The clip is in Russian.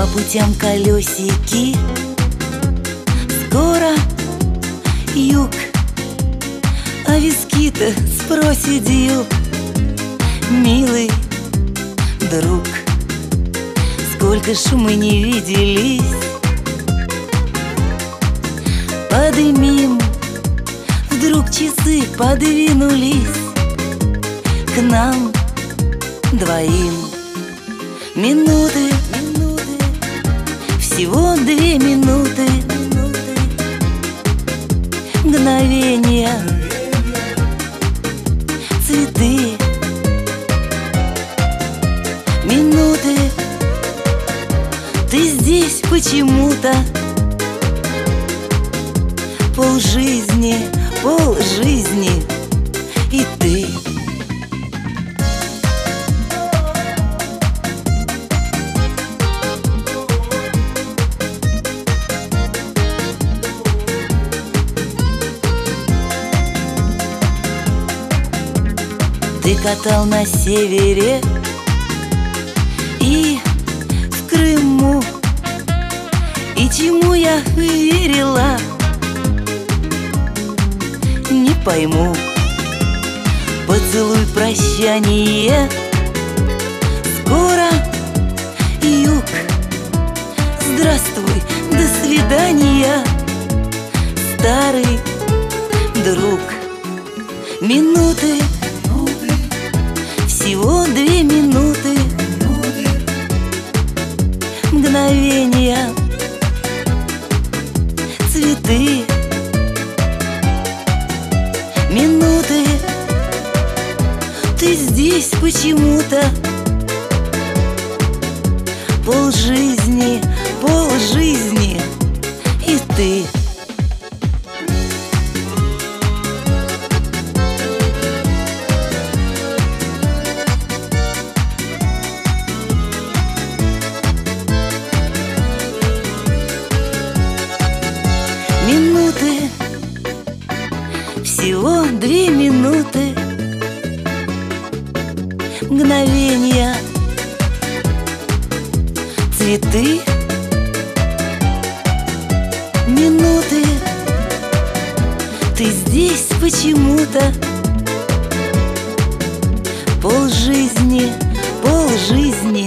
путям колесики. Скоро юг, а виски-то с проседью. Милый друг, сколько ж мы не виделись. Подымим, вдруг часы подвинулись к нам двоим. Минуты, всего 2 минуты, мгновения, цветы. Минуты, ты здесь почему-то. Полжизни, полжизни, и ты. Ты катал на севере и в Крыму, и чему я верила, не пойму. Поцелуй, прощание, скоро юг. Здравствуй, до свидания, старый друг. Минуты, всего 2 минуты, мгновения, цветы. Минуты, ты здесь почему-то. Полжизни, полжизни, и ты. Минуты, всего 2 минуты, мгновения, цветы. Минуты, ты здесь почему-то. Полжизни, полжизни,